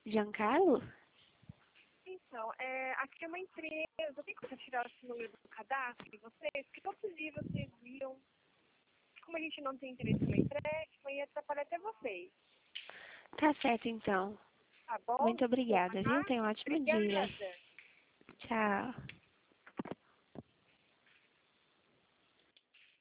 Giancarlo? Então, aqui é uma empresa. Tem como tirar esse número do cadastro de vocês? Porque todos os dias vocês viram. Como a gente não tem interesse no empréstimo, ia atrapalhar até vocês. Tá certo, então. Tá bom? Muito Desculpa, obrigada, viu? tá? Tenha um ótimo dia. Obrigada. Tchau.